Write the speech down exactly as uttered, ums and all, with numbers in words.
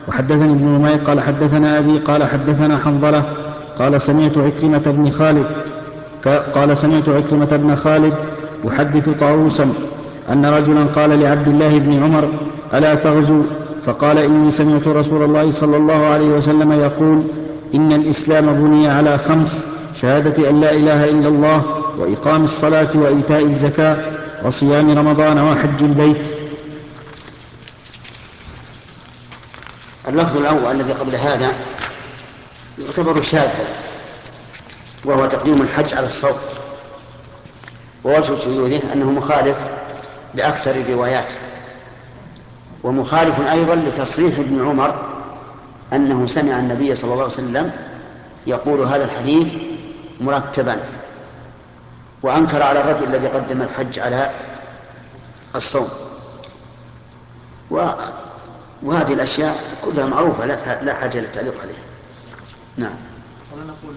وحدثني ابن نمير قال حدثنا أبي قال حدثنا حنظلة قال سمعت عكرمة بن خالد قال سمعت عكرمة بن خالد يحدث طاووسا أن رجلا قال لعبد الله بن عمر ألا تغزو؟ فقال إني سمعت رسول الله صلى الله عليه وسلم يقول إن الإسلام بني على خمس: شهادة أن لا إله إلا الله، وإقام الصلاة، وإيتاء الزكاة، وصيام رمضان، وحج البيت. اللفظ الأول الذي قبل هذا يعتبر شاذا، وهو تقديم الحج على الصوم، ووجه شذوذه أنه مخالف لأكثر الروايات، ومخالف أيضا لتصريح ابن عمر أنه سمع النبي صلى الله عليه وسلم يقول هذا الحديث مرتبا، وأنكر على الرجل الذي قدم الحج على الصوم. وهذه الأشياء كلها معروفة لا حاجة للتعليق عليها. نعم.